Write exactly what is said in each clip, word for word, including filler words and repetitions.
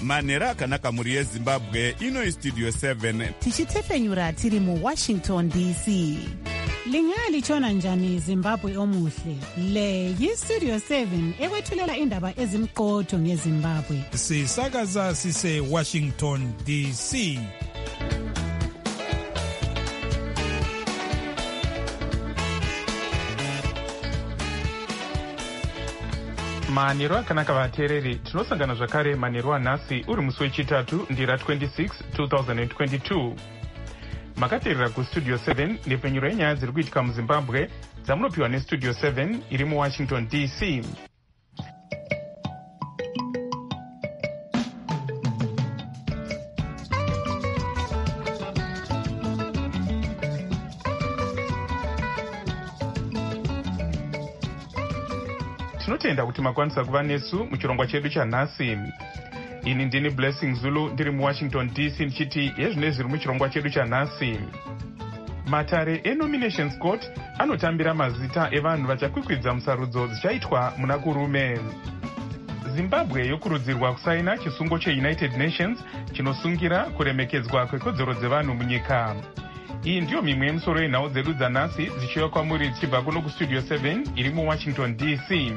manhero akanaka mhuri yezimbabwe. Ino istudio seven tichitefenyura tiri muwashington D C. Lingalitshona njani Zimbabwe omuhle? Le yistudio seven ekwethulela indaba ezimqotho ngeZimbabwe. Sisakaza sise Washington D C. Manhero akanaka vateereri, tinosangana zvakare manhero anhasi uri musi wechitatu ndira twenty-six two thousand twenty-two. Makateerera kustudio seven nepfenyuro yenyaya dziri kuitika muZimbabwe dzamunopiwa nestudio seven iri muWashington D C. Tinotenda kuti makwanisa kuva nesu muchirongwa chedu chanhasi. Ini ndini Blessing Zulu ndiri muWashington D C ndichiti yezvine zviri muchirongwa chedu chanhasi. Matare eNominations Court anotambira mazita evanhu vachakwikwidza musarudzo dzichaitwa muna kurume. Zimbabwe yokurudzirwa kusaina chisungo cheUnited Nations chinosungira kuremekedzwa kwekodzero dzevanhu munyika. Iyi ndiyo mimwe yemusoro yenhau dzedu dzanhasi dzichiuya kwamuri dzichibva kuno kustudio seven iri muWashington D C.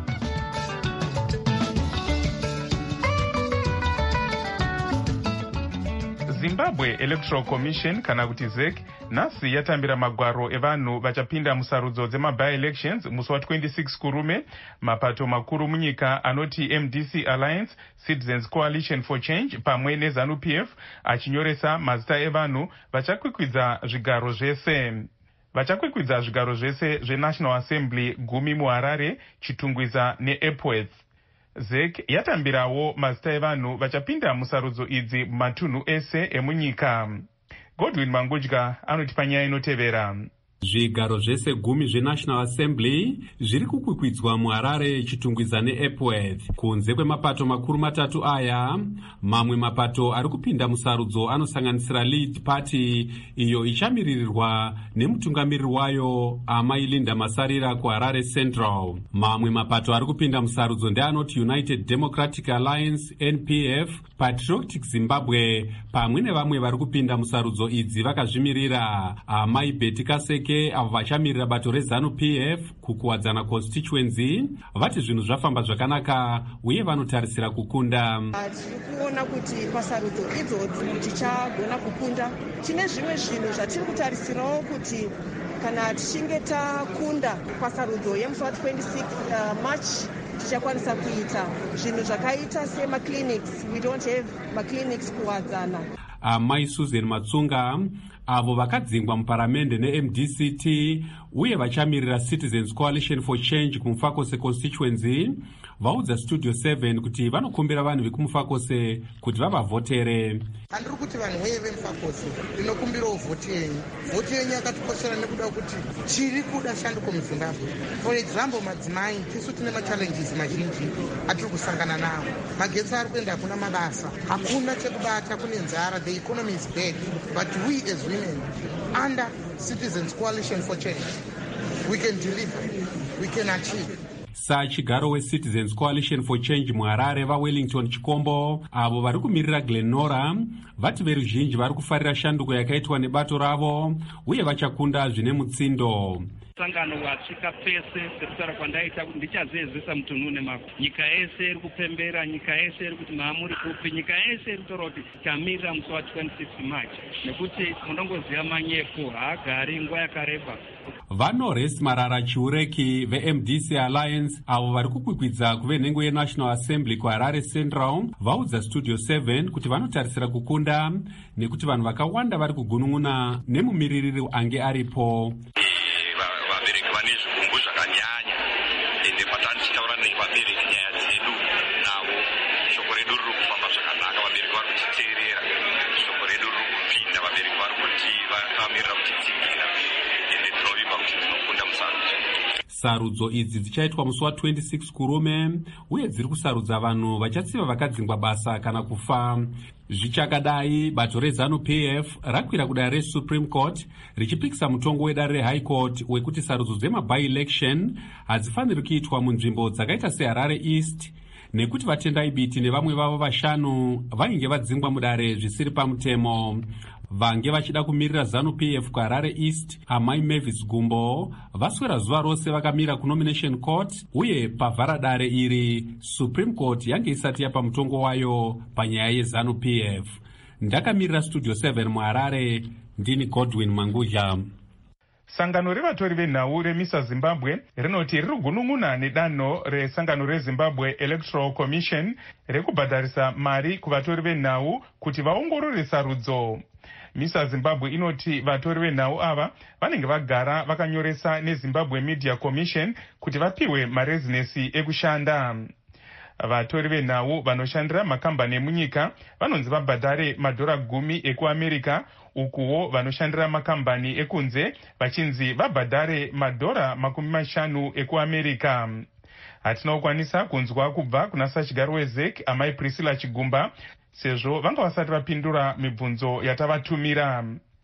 Zimbabwe Electoral Commission kana kuti Z E C nhasi yatambira magwaro evanhu vachapinda musarudzo dzema-by-elections musi wa twenty-six kurume. Mapato makuru munyika anoti M D C Alliance, Citizens Coalition for Change pamwe neZANU P F achinyoresa mazita evanhu vachakwikwidza zvigaro zvese. Vachakwikwidza zvigaro zvese zveNational Assembly gumi muHarare, Chitungwiza neEpworth. Z E C yatambirawo mazita evanhu vachapinda musarudzo idzi mumatunhu ese emunyika. Godwin Mangudya anotipa nyaya inotevera. Zvigaro zvese gumi zveNational Assembly zviri kukwikwidzwa muHarare, Chitungwiza neEpworth. Kunze kwemapato makuru matatu aya, mamwe mapato ari kupinda musarudzo anosanganisira Lead Party iyo ichamirirwa nemutungamiriri wayo Amai Linda Masarira kuHarare Central. Mamwe mapato ari kupinda musarudzo ndeanoti United Democratic Alliance N P F, Patriotic Zimbabwe pamwe nevamwe vari kupinda musarudzo idzi vakazvimirira Amai Betty Kaseke avo vachamirira bato reZANU P F kukuwadzana constituency. Vati zvinhu zvafamba zvakanaka uye vanotarisira kukunda. Tiri kuona kuti pasarudzo idzodzi tichagona kukunda. Tine zvimwe zvinhu zvatiri kutarisirawo kuti kana tichinge takunda pasarudzo yemusi wa twenty-six uh, March tichakwanisa kuita zvinhu zvakaita semaclinics. We don't have maclinics kuwadzana. Amai Susan Matsunga avo vakadzingwa muparamende neM D C T uye vachamirira Citizens Coalition for Change kumufakose constituency vaudza studio seven kuti vanokumbira vanhu vekumufakose kuti vavavhotere. Handiri kuti vanhu weye vemufakose ndinokumbirawo vhoti yenyu. Vhoti yenyu yakatikoshera nekuda kuti chiri kuda shanduko muZimbabwe. For example, madzimai tisu tine machallenges mazhinji atiri kusangana nawo. Magetsi ari kuenda kuna mabasa, hakuna chekubata, kune nzara, the economy is bad, but we as women under Citizens Coalition for Change we can deliver, we can achieve. Sachigaro weCitizens Coalition for Change muHarare vaWellington Chikombo avo vari kumirira Glenora vati veruzhinji vari kufarira shanduko yakaitwa nebato ravo uye vachakunda zvine mutsindo. Sangano wasvika pese sekutaura kwandaita kuti ndichazezesa mutunhu nemako. Nyika yese iri kupembera, nyika yese iri kuti maamuri kupi, nyika yese iri kutaura kuti chamirira musi wa twenty-six March nekuti munongoziva manyepo haagari nguva yakareba. Vanorest Marara Chiureki veM D C Alliance avo vari kukwikwidza kuve nhengo yeNational Assembly kuHarare Central vaudza studio seven kuti vanotarisira kukunda nekuti vanhu vakawanda vari kugunun'una nemumiririri ange aripo. Sarudzo idzi dzichaitwa musi wa twenty-six kurume uye dziri kusarudza vanhu vachatsiva vakadzingwa basa kana kufa. Zvichakadai bato reZANU P F rakwira kudare reSupreme Court richipikisa mutongo wedare reHigh Court wekuti sarudzo dzema by election hadzifaniri kuitwa munzvimbo dzakaita seHarare East, nekuti vatendai biti nevamwe vavo vashanu vainge vadzingwa mudare zvisiri pamutemo. Vange vachida kumirira ZANU P F kuHarare East, Amai Mavis Gumbo vaswera zuva rose vakamira kunomination court, uye pavharadare iri Supreme Court yange isati yapa mutongo wayo panyaya yeZANU P F. Ndakamirira Studio seven muHarare, ndini Godwin Mangudla. Sangano revatori venhau remisa Zimbabwe rinoti riri gunun'una nedanho resangano reZimbabwe Electoral Commission rekubhadharisa mari kuvatori venhau kuti vaongorore sarudzo. Misa Zimbabwe inoti vatori venhau ava vanenge vagara vakanyoresa neZimbabwe Media Commission kuti vapiwe marezinesi ekushanda. Vatori venhau vanoshandira makambani emunyika vanonzi vabhadhare madhora gumi ekuAmerica, ukuwo vanoshandira makambani ekunze vachinzi vabhadhare madhora makumi mashanu ekuAmerica. Hatina kukwanisa kunzwa kubva kuna sachigaro weZEC Amai Priscilla Chigumba sezvo vanga vasati vapindura mibvunzo yatavatumira.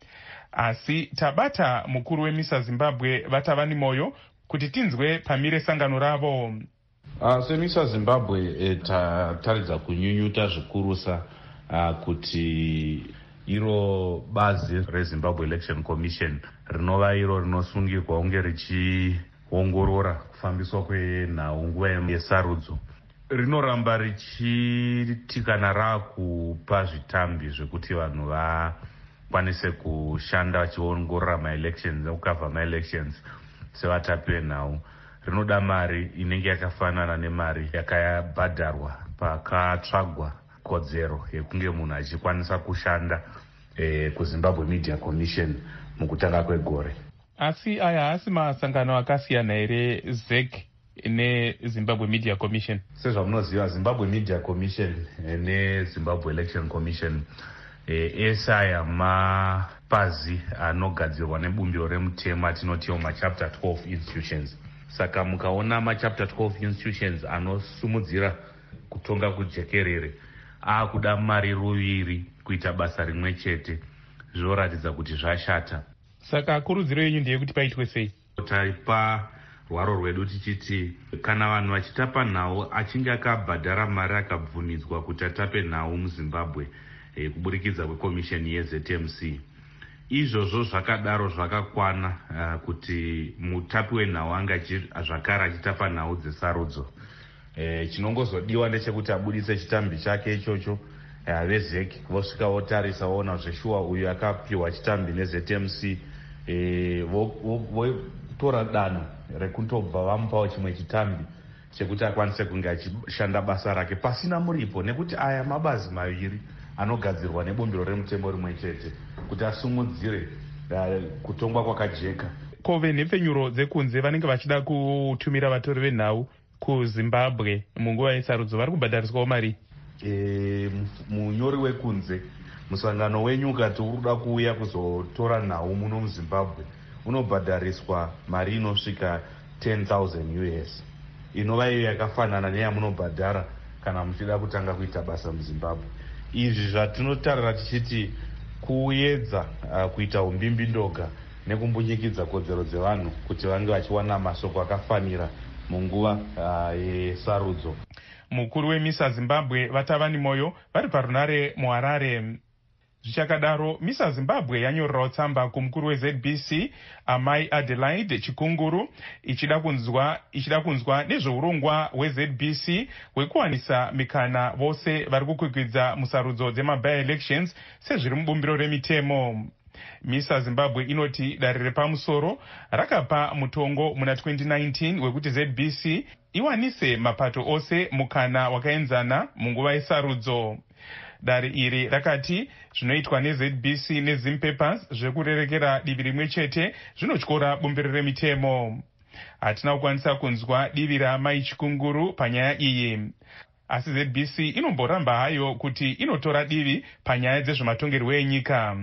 Asi tabata mukuru wemisa Zimbabwe Vatavani Moyo kuti tinzwe pamire sangano ravo. Uh, semisa Zimbabwe eh, tataridza kunyunyuta zvikurusa uh, kuti iro bazi reZimbabwe Election Commission rinova iro rinosungirwa kunge richiongorora kufambiswa kwenhau nguva yesarudzo rinoramba richitikana rakupa zvitambi zvekuti vanhu vakwanise kushanda vachiongorora maelections nekukavha maelections sevatapi venhau. Rinoda mari inenge yakafanana nemari yakabhadharwa pakatsvagwa kodzero yekunge munhu achikwanisa kushanda eh, kuZimbabwe Media Commission mukutanga kwegore. Asi aya haasi masangano akasiyana here ZEC neZimbabwe Media Commission? Sezvamunoziva Zimbabwe Media Commission neZimbabwe Election Commission eh, ese aya mapazi anogadzirwa nebumbiro remutemo atinotiwo machapter twelve institutions. Saka mukaona machapter twelve institutions anosumudzira kutonga kujekerere akuda mari ruviri kuita basa rimwe chete, zvoratidza kuti zvashata. Saka kurudziro yenyu ndeyekuti paitwe sei? Taipa rwaro rwedu tichiti kana vanhu vachitapa nhau achinge akabhadhara mari akabvumidzwa kuti atape nhau muZimbabwe eh, kuburikidza kwekomisheni yeZ M C, izvozvo zvakadaro zvakakwana uh, kuti mutapi wenhau anga zvakare achitapa nhau dzesarudzo. E, chinongozodiwa ndechekuti abudise chitambi chake ichocho uh, veZEC vosvika votarisa voona zveshuwa uyu akapiwa chitambi neZ M C, e, votora danho rekutobva vamupawo chimwe chitambi chekuti akwanise kunge achishanda basa rake pasina muripo, nekuti aya mabazi maviri anogadzirwa nebumbiro remutemo rimwe chete kuti asumudzire uh, kutongwa kwakajeka. Ko venhepfenyuro dzekunze vanenge vachida kutumira vatori venhau kuZimbabwe munguva yesarudzo vari kubhadhariswawo mari? E, munyori wekunze musangano wenyu ukati urikuda kuuya kuzotora nhau muno muZimbabwe unobhadhariswa mari inosvika ten thousand U S, inova iyo yakafanana neyamunobhadhara kana muchida kutanga kuita basa muZimbabwe. Izvi zvatinotarira tichiti kuedza uh, kuita umbimbi ndoga nekumbunyikidza kodzero dzevanhu kuti vange vachiwana masoko akafanira munguva uh, yesarudzo. Mukuru wemisa Zimbabwe Vatavani Moyo vari parunare muHarare. Zvichakadaro, misa Zimbabwe yanyorerawo tsamba kumukuru weZ B C Amai Adelaide Chikunguru ichida kunzwa ichida kunzwa nezveurongwa weZ B C hwekuwanisa mikana vose vari kukwikwidza musarudzo dzemaby elections sezviri mubumbiro remitemo. Misa Zimbabwe inoti dare repamusoro rakapa mutongo muna twenty nineteen wekuti Z B C iwanise mapato ose mukana wakaenzana munguva yesarudzo. Dare iri rakati zvinoitwa neZ B C neZim Papers zvekurerekera divi rimwe chete zvinotyora bumbiro remitemo. Hatina kukwanisa kunzwa divi raMai Chikunguru panyaya iyi. Asi Z B C inomboramba hayo kuti inotora divi panyaya dzezvematongerwo enyika.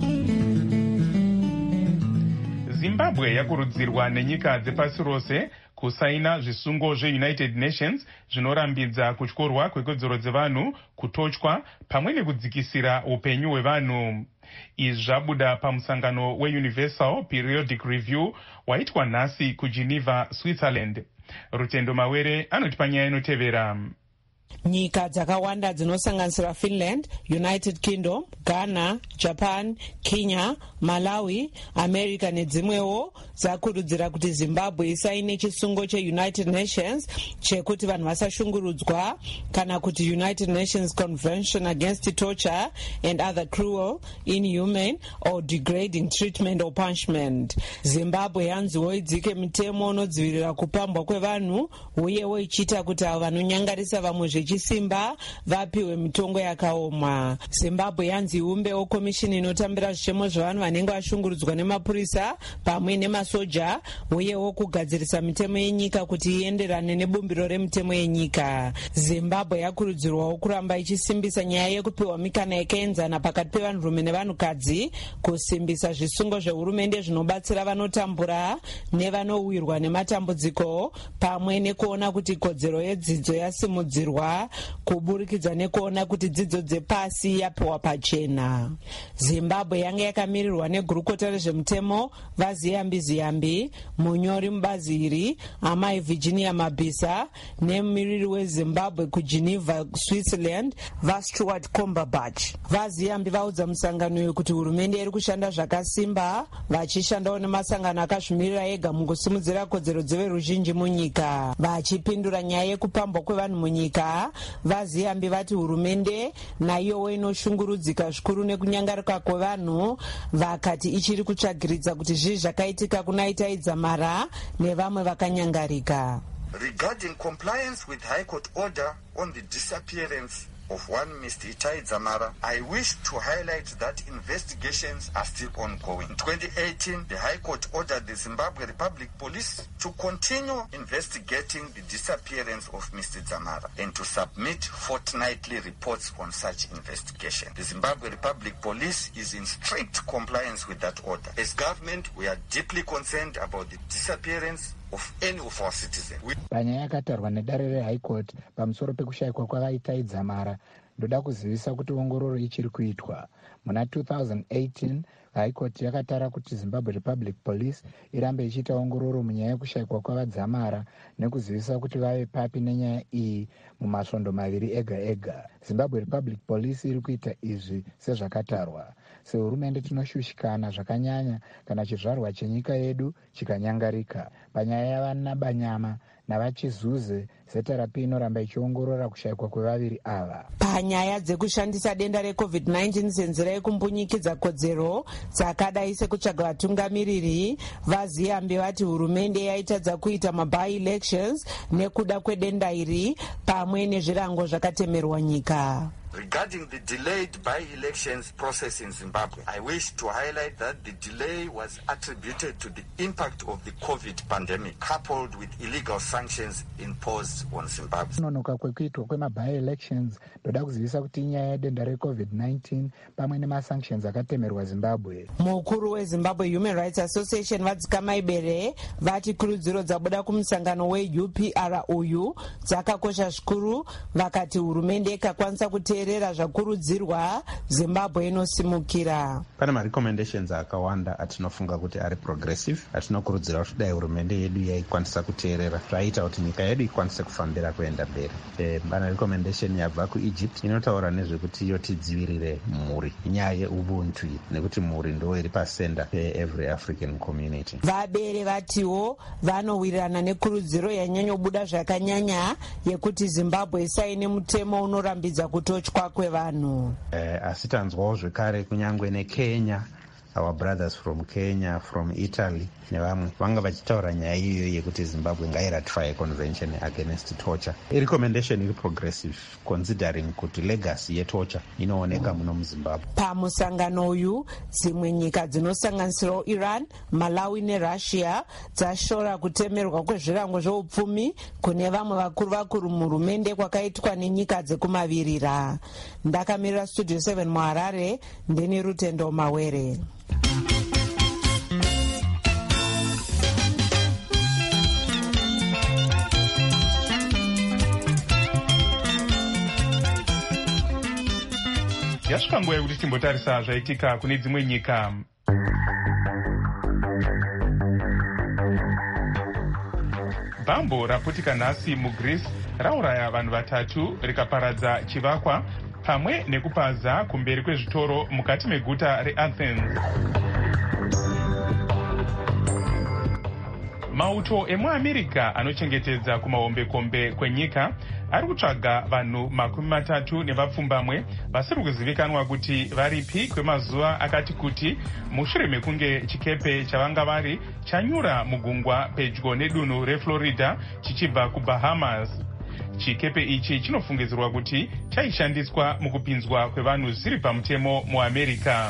Zimbabwe yakurudzirwa nenyika dzepasi rose kusaina zvisungo zveunited nations zvinorambidza kutyorwa kwekodzero dzevanhu, kutochwa pamwe nekudzikisira upenyu hwevanhu. Izvi zvabuda pamusangano weUniversal Periodic Review waitwa nhasi kuGeneva, Switzerland. Rutendo Mawere anotipa nyaya inotevera. Nyika dzakawanda dzinosanganisira Finland, United Kingdom, Ghana, Japan, Kenya, Malawi, America nedzimwewo dzakurudzira kuti Zimbabwe isaine chisungo cheUnited Nations chekuti vanhu vasashungurudzwa kana kuti United Nations Convention Against Torture and Other Cruel, Inhumane or Degrading Treatment or Punishment. Zimbabwe yanziwo idzike mitemo unodzivirira kupambwa kwevanhu uyewo ichiita kuti avo vanonyangarisa vamwe zvechisimba vapiwe mitongo yakaoma. Zimbabwe yanzi iumbewo komishini inotambira zvichemo zvevanhu vanenge vashungurudzwa nemapurisa pamwe nemasoja uyewo kugadzirisa mitemo yenyika kuti ienderane nebumbiro remitemo yenyika. Zimbabwe yakurudzirwawo kuramba ichisimbisa nyaya yekupiwa mikana yakaenzana pakati pevanhurume nevanhukadzi, kusimbisa zvisungo zvehurumende zvinobatsira vanotambura nevanowirwa nematambudziko, pamwe nekuona kuti kodzero yedzidzo yasimudzirwa kuburikidza nekuona kuti dzidzo dzepasi yapiwa pachena. Zimbabwe yanga yakamirirwa negurukota rezvemutemo vaZiyambi Ziyambi, munyori mubazi iri amai Virginia Mabisa nemumiriri weZimbabwe kuGeneva, Switzerland vaStuart Komberbach. VaZiyambi vaudza musangano uyu kuti hurumende iri kushanda zvakasimba vachishandawo nemasangano akazvimirira ega mukusimudzira kodzero dzeveruzhinji munyika. Vachipindura nyaya yekupambwa kwevanhu munyika, vaZiyambi vati hurumende naiyowo inoshungurudzika zvikuru nekunyangarika kwevanhu, vakati ichiri kutsvagiridza kuti zvii zvakaitika kuna Itai Dzamara nevamwe vakanyangarika. Regarding compliance with High Court order on the disappearance of one Mister Itai Dzamara, I wish to highlight that investigations are still ongoing. In twenty eighteen, the High Court ordered the Zimbabwe Republic Police to continue investigating the disappearance of Mister Dzamara and to submit fortnightly reports on such investigation. The Zimbabwe Republic Police is in strict compliance with that order. As government, we are deeply concerned about the disappearance of any of our citizens. Panyaya yakatarwa nedare reHigh Court pamusoro pekushayikwa kwavaitai Dzamara, ndoda kuzivisa kuti ongororo ichiri kuitwa. Muna two thousand eighteen, High Court yakatara kuti Zimbabwe Republic Police irambe ichiita ongororo munyaya yekushayikwa kwavaDzamara nekuzivisa kuti vave papi nenyaya iyi mumasvondo maviri ega ega. Zimbabwe Republic Police iri kuita izvi sezvakatarwa. Sehurumende tinoshushikana zvakanyanya kana chizvarwa chenyika yedu chikanyangarika panyaya yavana Banyama navachizuze zeterapi inoramba ichiongorora kushayikwa kwevaviri ava. Panyaya dzekushandisa denda reCovid nineteen senzira yekumbunyikidza kodzero dzakadai sekutsvaga vatungamiriri, vaZiyambi vati hurumende yaitadza kuita maby elections nekuda kwedenda iri pamwe nezvirango zvakatemerwa nyika. Regarding the delayed by-elections process in Zimbabwe, I wish to highlight that the delay was attributed to the impact of the COVID pandemic coupled with illegal sanctions imposed on Zimbabwe. Kunonoka kwekuitwa kwemaby-elections ndoda kuzivisa kuti inyaya yedenda reCovid nineteen pamwe nemasanctions akatemerwa Zimbabwe. Mukuru weZimbabwe Human Rights Association Vadzika Ibere vati kurudziro dzabuda kumusangano weU P R uyu dzakakosha zvikuru, vakati hurumende ikakwanisa kuteerera zvakurudzirwa Zimbabwe inosimukira. Pane ma-recommendations akawanda atinofunga kuti ari progressive, atinokurudzira kuti dai hurumende yedu yaikwanisa kuteerera zvaita kuti nyika yedu ikwanise kufambira kuenda mberi. E, pane recommendation yabva kuEgypt inotaura nezvekuti iyo tidzivirire mhuri, nyaya yeubuntu nekuti mhuri ndo iri pasenda pe-every African community. Vabere vatiwo vanowirirana nekurudziro yanyanyobuda zvakanyanya yekuti Zimbabwe isaine mutemo unorambidza kutochwa kwevanhu. Eh, asi tanzwawo zvekare kunyangwe neKenya, our brothers from Kenya, from Italy nevamwe vanga vachitaura nyaya iyo yekuti Zimbabwe ngairatify convention against torture. I recommendation iri progressive considering kuti legacy yetorture inooneka muno muZimbabwe. Pamusangano uyu dzimwe nyika dzinosanganisira Iran, Malawi neRussia dzashora kutemerwa kwezvirango zveupfumi kune vamwe vakuru vakuru muhurumende kwakaitwa nenyika dzekumavirira. Ndakamirira Studio seven muHarare, ndini Rutendo Mawere. yasvika nguva yekuti timbotarisa zvaitika kune dzimwe nyika. Bhambo raputika nhasi mugreece rauraya vanhu vatatu rikaparadza chivakwa pamwe nekupaza kumberi kwezvitoro mukati meguta reAthens. Mauto emuamerica anochengetedza kumahombekombe kwenyika ari kutsvaga vanhu makumi matatu nevapfumbamwe vasiri kuzivikanwa kuti varipi kwemazuva akati kuti mushure mekunge chikepe chavanga vari chanyura mugungwa pedyo nedunhu reFlorida chichibva kuBahamas. Chikepe ichi chinofungidzirwa kuti chaishandiswa mukupinzwa kwevanhu zvisiri pamutemo muamerica.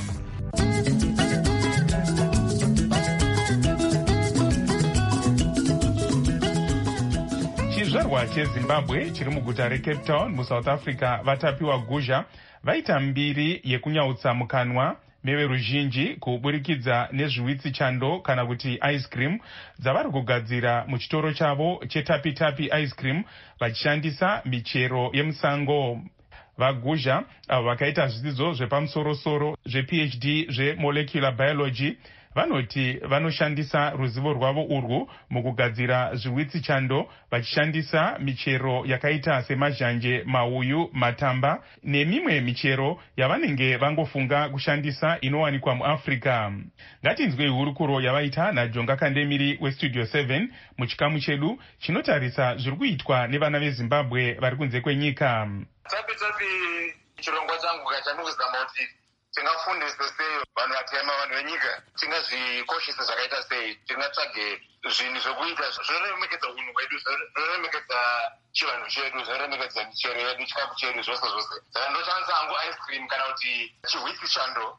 Chizvarwa cheZimbabwe chiri muguta reCape Town muSouth Africa vatapiwa guzha vaita mbiri yekunyautsa mukanwa meveruzhinji kuburikidza nezviwitsi chando kana kuti ice cream dzavari kugadzira muchitoro chavo chetapitapi ice cream vachishandisa michero yemusango. Vaguzha avo vakaita zvidzidzo zvepamusorosoro zvePhD zvemolecular biology vanoti vanoshandisa ruzivo rwavo urwu mukugadzira zviwitsi chando vachishandisa michero yakaita semazhanje, mauyu, matamba nemimwe michero yavanenge vangofunga kushandisa inowanikwa muAfrica. Ngatinzwei hurukuro yavaita naJonga Kandemiri weStudio seven muchikamu chedu chinotarisa zviri kuitwa nevana veZimbabwe vari kunze kwenyika. Tapi tapi chirongwa changu kachanokuzama kuti tingafundisa sei vanhu vatema, vanhu venyika, tingazvikoshesa zvakaita sei, tingatsvage zvinhu zvokuita zvinoremekedza unhu hwedu, zvinoremekedza chivanhu chedu, zvinoremekedza michero yedu, chikafu chedu, zvose zvose. Saka ndoshandisa hangu ice cream kana kuti chihwitsi chando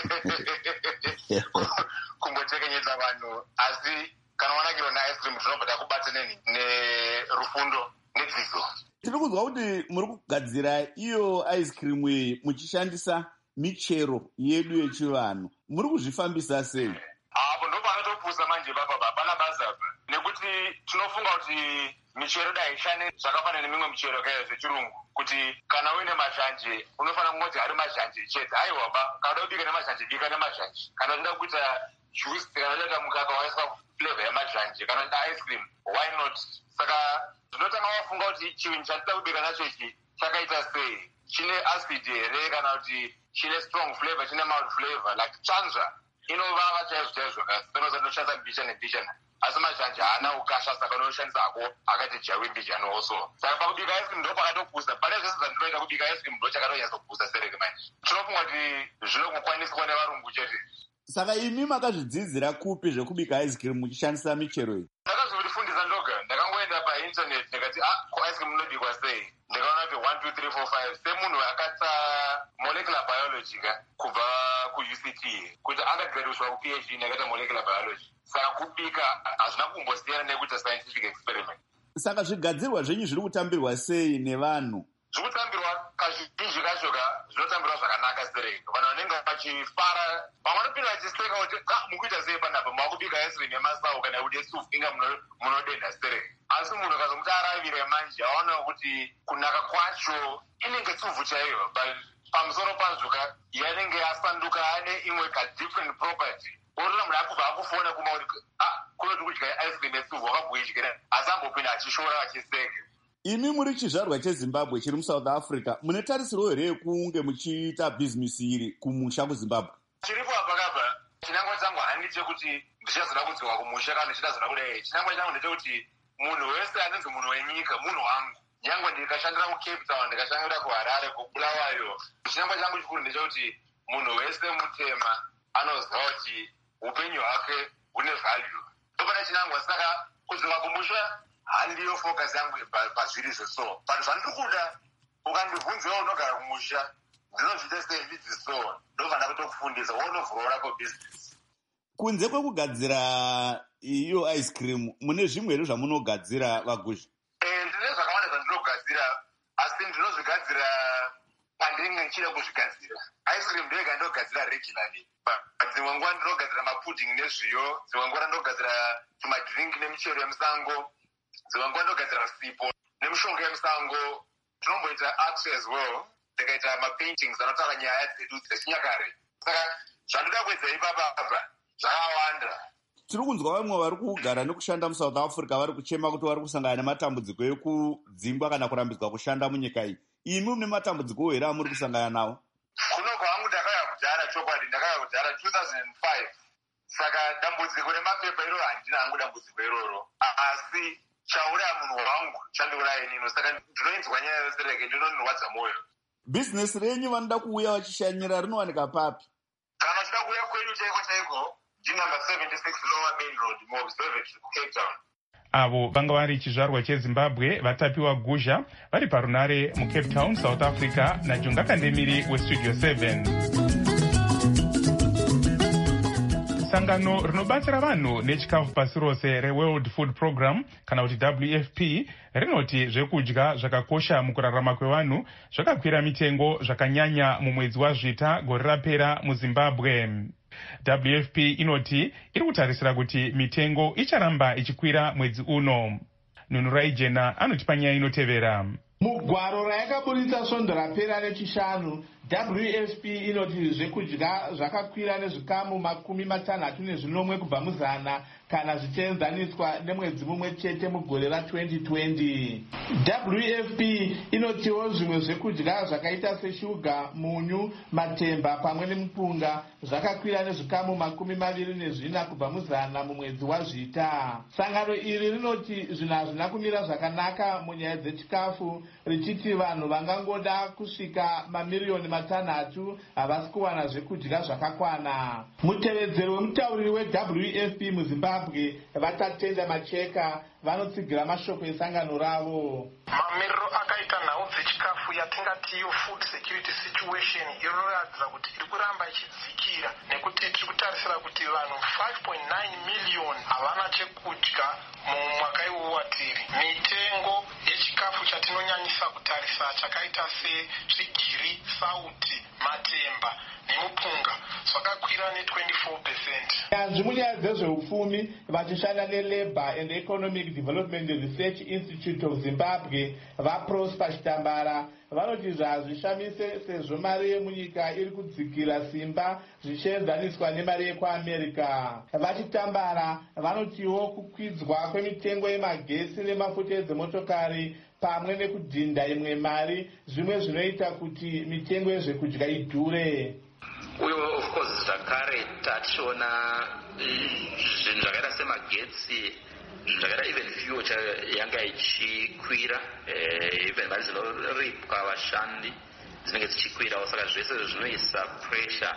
kumbotekenyedza vanhu, asi kana wanakirwa neice cream tinobva takubata neni nerufundo nedzidzo. Tiri kunzwa kuti muri kugadzira iyo ice cream iyi muchishandisa michero yedu yechivanhu, muri kuzvifambisa sei? Apo ndo panatopusa manje baba, hapana basa apa, nekuti tinofunga kuti michero dai ishane zvakafanana nemimwe michero kaya zvechirungu, kuti kana uine mazhanje unofanira kungoti hari mazhanje chete. Aiwa ba, kana uda kubika nemazhanje bika nemazhanje, kana uda kuita juice, kana uda kuita mukaka waiswa flavor yamazhanje, kana uda ice cream, why not? Saka zvinotanga wafunga kuti chinhu chandida kubika nacho ichi chakaita sei, chine acid here kana kuti chine strong flavor, chine mild flavor, like chanza inovava chaizvo chaizvo kasi, panoza ndoshandisa mbicha nembichana, asi mazhanje haana ukasha, saka unoshandisa ako akati jawe mbichana also. Saka pakubika ice cream ndo pakatopusa, pane zvese zvandinoita kubika ice cream ndo chakatonyatsopusa sereke manje. Tinofunga kuti zvinokukwaniswa nevarungu chete. Saka imi makazvidzidzira kupi zvekubika ice cream muchishandisa michero iyi? Ndakazvifundisa ndoga, ndakangoenda painternet ndikati ah, ko ice cream inobikwa sei, ndikaona kuti one two three four five semunhu akatsa molecular biology ka kubva kuU C T kuti angagraduatwa kuPhD ndakaita molecular biology. Saka kubika hazvina kumbosiyana nekuita scientific experiment. Saka zvigadzirwa zvenyu zviri kutambirwa sei nevanhu? Zviri kutambirwa kazhinji kacho ka zvinotambirwa zvakanaka sereke, vanhu vanenge vachifara, vamwe vanopinda vachiseka kuti ah, mukuita sei panapa, makubika ice cream yemasawu kana kuti yesufu inga munodenda sereke. Asi munhu akazomuti aravire manje aona kuti kunaka kwacho inenge tsuvu chaiyo, but pamusoro pazvo ka yanenge yasanduka ane imwe ka different property. Orona munhu akubva akufona kuma kuti ah, kunoti kudya ice cream yetsuvu wakabhuidyira, asi ambopinda achishora achiseka. Imi muri chizvarwa cheZimbabwe chiri muSouth Africa, mune tarisiro here yekunge muchiita bhizinesi iri kumusha kuZimbabwe? Chiripo apa kapa, chinangwa changu handi chekuti ndichazoda kunziwa kumusha kana ndichazoda kudai. Chinangwa changu ndechekuti munhu wese anonzi munhu wenyika munhu wangu. Nyangwe ndikashandira kuCape Town, ndikashandira kuHarare, kuBulawayo, chinangwa changu chikuru ndechekuti munhu wese mutema anoziva kuti upenyu hwake hune value. Ndopana chinangwa, saka kuziva kumusha handiyo focus yangu pazviri zveso. But zvandiri kuda, ukandibvunzawo unogara kumusha, ndinozviita sevidziso, ndofana kutokufundisa, wonovhurora rako business. Kunze kwekugadzira iyo ice cream, mune zvimwe here zvamunogadzira vaguzha? Eh, ndine zvakawanda zvandinogadzira, asi ndinozvigadzira pandinenge ndichida kuzvigadzira. Ice cream ndega ndogadzira regularly. Dzimwe nguva ndinogadzira mapudding nezviyo, dzimwe nguva ndinogadzira tumadrink nemichero yemusango, dzimwe nguva ndinogadzira sipo nemishonga yemusango. Tinomboita arts as well. ikaita mapaintings anotaura nyaya dzedu dzechinyakare. Saka zvandoda kuedza ipapa apa zvakawanda. Tiri kunzwa vamwe vari kugara nekushanda muSouth Africa vari kuchema kuti vari kusangana nematambudziko ekudzingwa kana kurambidzwa kushanda munyika iyi. Imi mune matambudziko here amuri kusangana nawo? Kuno kwangu ndakauya kudhara chokwadi, ndakauya kudhara two thousand five. Saka dambudziko remapepa iroro handina hangu dambudziko iroro. Asi chauraya munhu wangu chandiuraya inini, saka ndinoinzwa nyaya yose rege ndinonirwadza mwoyo. Bhizinesi renyu vanoda kuuya vachishanyira rinowanika papi? Kana tida kuuya kwedu chaiko chaiko, ndinumber seventy-six Lower Main Road, Mobi Service, Cape Town. Avo vanga vari chizvarwa cheZimbabwe vatapiwa guzha vari parunare muCape Town, South Africa naJunga Kandemiri weStudio seven. Sangano rinobatsira vanhu nechikafu pasi rose reWorld Food Program kana kuti W F P rinoti zvekudya zvakakosha mukurarama kwevanhu zvakakwira mitengo zvakanyanya mumwedzi waZvita gore rapera muZimbabwe. W F P inoti iri kutarisira kuti mitengo icharamba ichikwira mwedzi uno. Nunurai Jena anotipa nyaya inotevera. Mugwaro rayakaburitsa svondo rapera nechishanu, W F P inoti zvekudya zvakakwira nezvikamu makumi matanhatu nezvinomwe kubva muzana kana zvichienzaniswa nemwedzi mumwe chete mugore ra-twenty twenty. W F P inotiwo zvimwe zvekudya zvakaita seshuga, munyu, matemba pamwe nemupunga zvakakwira nezvikamu makumi maviri nezvina kubva muzana mumwedzi waZvita. Sangano iri rinoti zvinhu hazvina kumira zvakanaka munyaya dzechikafu, richiti vanhu vangangoda kusvika mamiriyoni matanhatu havasi kuwana zvekudya zvakakwana. Mutevedzeri wemutauriri weW F P muZimbabwe vatatenda Macheka vanotsigira mashoko esangano ravo. Mamiriro akaita nhau dzechikafu yatingati iyo food security situation inoratidza kuti iri kuramba ichidzikira nekuti tiri kutarisira kuti vanhu five point nine million havana chekudya mumwaka iwowo watiri. Mitengo yechikafu chatinonyanyisa kutarisa chakaita sezvigiri, sauti, matemba nemupunga zvakakwira ne-twenty-four percent. Yanzvi munyaya dzezveupfumi vachishanda neLabour and Economic Development Research Institute of Zimbabwe vaProsper Chitambara vanoti zvazvishamise sezvo mari yemunyika iri kudzikira simba zvichienzaniswa nemari yekuAmerica. VaChitambara vanotiwo kukwidzwa kwemitengo yemagetsi nemafuta edzimotokari pamwe nekudhinda imwe mari zvimwe zvinoita kuti mitengo yezvekudya idhure. Uyo of course zvakare tationa zvinhu zvakaita semagetsi, zvakaita even fuel yanga ichikwira, even mari dzinoripwa vashandi dzinenge dzichikwirawo, saka zvese zvinoisa pressure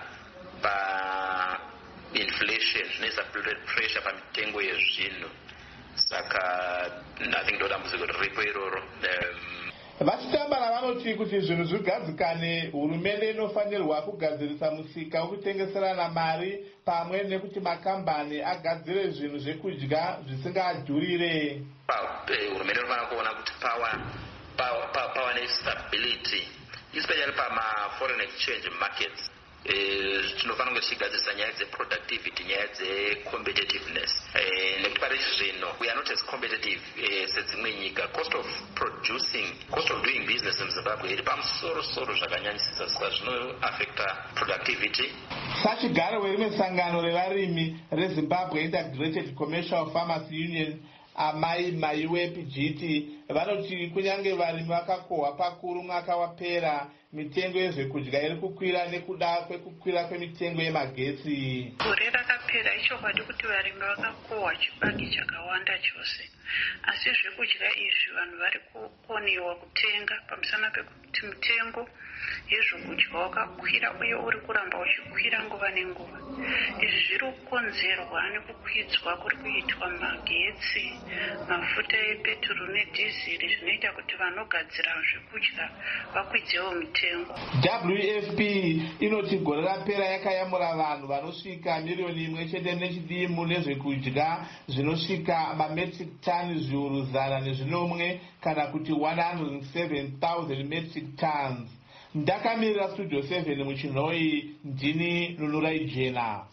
painflation, zvinoisa pressure pamitengo yezvinhu. Saka I think ndodambudziko riripo iroro. VaChitambara vanoti kuti zvinhu zvigadzikane, hurumende inofanirwa kugadzirisa musika wekutengeserana mari pamwe nekuti makambani agadzire zvinhu zvekudya zvisingadhurire. Hurumende inofanira kuona kuti pava nestability, especially pama-foreign exchange markets. Tinofanira kunge tichigadzirisa nyaya dzeproductivity, nyaya dzecompetitiveness, nekuti pari zvino we are not as competitive sedzimwe nyika. Cost of producing, cost of doing business in Zimbabwe iri pamusoro-soro zvakanyanyisisa, saka zvinoaffecta productivity. Sachigaro werimwe sangano revarimi reZimbabwe Integrated Commercial Farmers Union amai maiwe P G T vanoti kunyange varimi vakakohwa pakuru mwaka wapera, mitengo yezvekudya iri kukwira nekuda kwekukwira kwemitengo yemagetsi. Gore rakapera ichokwadi kuti varimi vakakohwa chibage chakawanda chose, asi zvekudya izvi vanhu vari kukoniwa kutenga pamusana pekuti mitengo yezvokudya wakakwira uye uri kuramba uchikwira nguva nenguva. Izvi zviri kukonzerwa nekukwidzwa kuri kuitwa magetsi, mafuta epeturu nedhiziri, zvinoita kuti vanogadzira zvekudya vakwidzewo mitengo. W F P inoti gore rapera yakayamura vanhu vanosvika miriyoni imwe chete nechidimu nezvekudya zvinosvika mametric tani zviuru zana nezvinomwe kana kuti one hundred seven thousand metric tons. Ndakamirira Studio seven muchinhoi, ndini Nunurai Jena.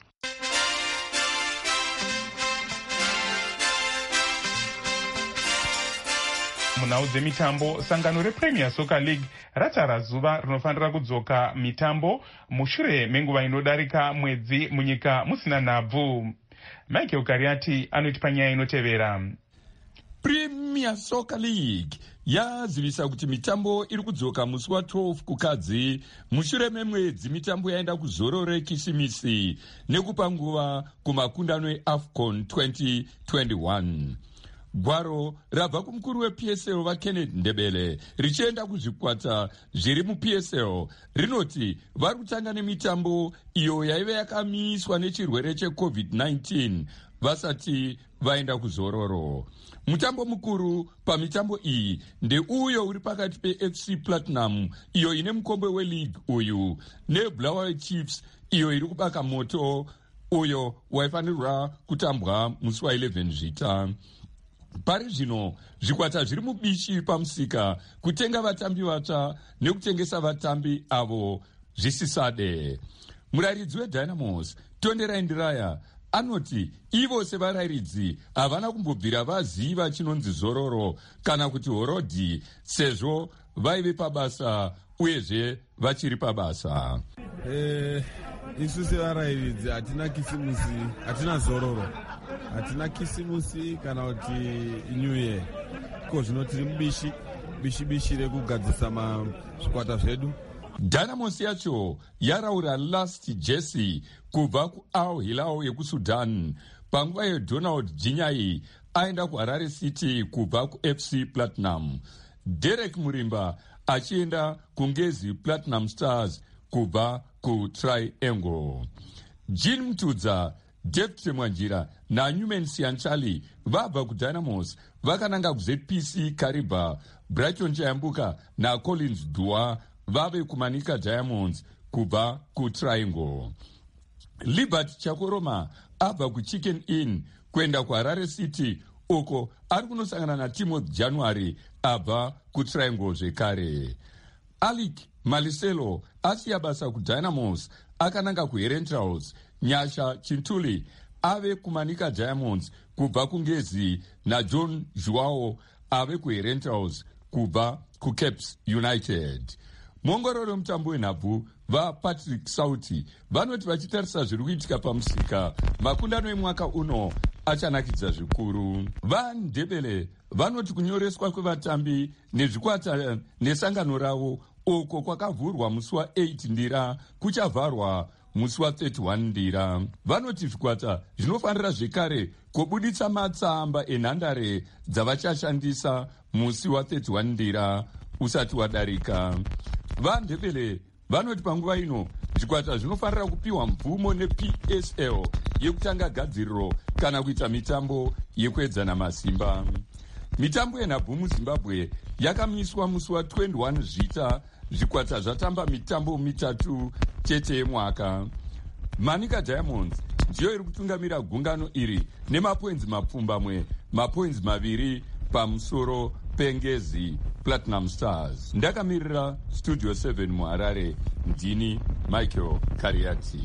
munhau dzemitambo, sangano repremier soccer league ratara zuva rinofanira kudzoka mitambo mushure menguva inodarika mwedzi munyika musina nhabvu. Michael Kariati anoti panyaya inotevera. Premier Soccer League yazivisa kuti mitambo iri kudzoka musi wa12 kukadzi mushure memwedzi mitambo yaenda kuzorore kisimisi nekupa nguva kumakundano eAFCON twenty twenty-one. Gwaro rabva kumukuru weP S L vaKenneth Ndebele richienda kuzvikwata zviri muP S L rinoti vari kutanga nemitambo iyo yaive yakamiswa nechirwere checovid nineteen vasati vaenda kuzororo. Mutambo mukuru pamitambo iyi ndeuyo uri pakati peF C Platinum iyo ine mukombe weleague uyu neBulawayo Chiefs iyo iri kubaka moto uyo waifanirwa kutambwa musi wa11 zvita. Pari zvino zvikwata zviri mubishi pamusika kutenga vatambi vatsva nekutengesa vatambi avo zvisisade. Murayiridzi weDynamos Tonderai Ndiraya anoti ivo sevarayiridzi havana kumbobvira vaziva chinonzi zororo kana kuti horodhi sezvo vaive pabasa uyezve vachiri pabasa. Eh, isu sevarayiridzi hatina kisimusi, hatina zororo, hatina kisimusi kana kuti new year. Ko zvino tiri mubishi bishi bishi rekugadzisa mazvikwata zvedu. Dynamos yacho yaraura Last Jesse kubva kuAl Hilal yekuSudan panguva yeDonald Jinyai aenda kuHarare City kubva kuF C Platinum. Derek Murimba achienda kuNgezi Platinum Stars kubva kuTriangle. Jean Mtudza, Deft Mwanjira naNewman Sianchali vabva kuDynamos vakananga kuZ P C Kariba. Brighton Chayambuka naCollins Dua vave kuManika Diamonds kubva kuTriangle. Liberty Chakoroma abva kuChicken Inn kuenda kuHarare City uko ari kunosangana naTimothy January abva kuTriangle zvekare. Alik Maliselo asiya basa kuDynamos akananga kuHerentals. Nyasha Chintuli ave kuManika Diamonds kubva kuNgezi naJohn Joao ave kuHerentals kubva kuCaps United. Muongororo mutambo wenhabvu vaPatrick Sauti vanoti vachitarisa zviri kuitika pamusika makundano emwaka uno achanakidza zvikuru. VaNdebele vanoti kunyoreswa kwevatambi nezvikwata nesangano ravo uko kwakavhurwa musi wa8 Ndira kuchavharwa musi wa31 Ndira. Vanoti zvikwata zvinofanira zvekare kubuditsa matsamba enhandare dzavachashandisa musi wa31 Ndira usati wadarika. VaNdebele vanoti panguva ino zvikwata zvinofanira kupiwa mvumo neP S L yekutanga gadziriro kana kuita mitambo yekuedzana masimba. Mitambo yenhabvu muZimbabwe yakamiswa musi wa21 Zvita zvikwata zvatamba mitambo mitatu chete yemwaka. Manika Diamonds ndiyo iri kutungamira gungano iri nemapoinzi mapfumbamwe, mapoinzi maviri pamusoro peNgezi Platinum Stars. Ndakamirira Studio seven muHarare, ndini Michael Kariati.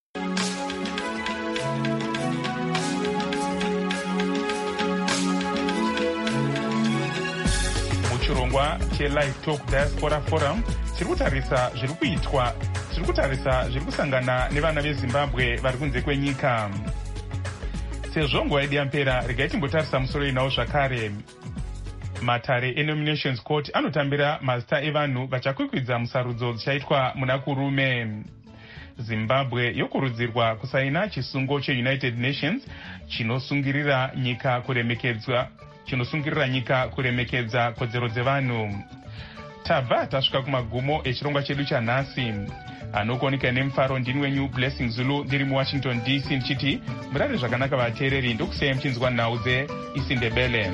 Muchirongwa cheLive Talk Diaspora Forum chiri kutarisa zviri kuitwa chiri kutarisa zviri kusangana nevana veZimbabwe vari kunze kwenyika. Sezvo nguva yedu yapera, regai timbotarisa musoro inawo zvakare. Matare eNominations Court anotambira mazita evanhu vachakwikwidza musarudzo dzichaitwa muna kurume. Zimbabwe yokurudzirwa kusaina chisungo cheUnited Nations chinosungirira nyika kuremekedzwa chinosungirira nyika kuremekedza kodzero dzevanhu. Tabva tasvika kumagumo echirongwa chedu chanhasi. Anokuoneka nemufaro ndini wenyu Blessing Zulu ndiri muWashington D C ndichiti murare zvakanaka vateereri, ndokusiyai muchinzwa nhau dzeIsindebele.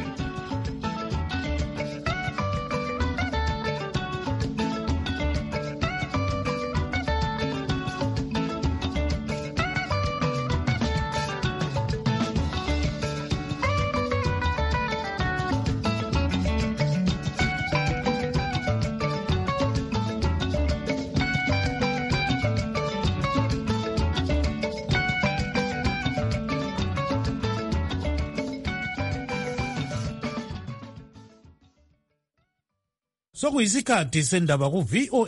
sokuyisikhathi sendaba ku-V O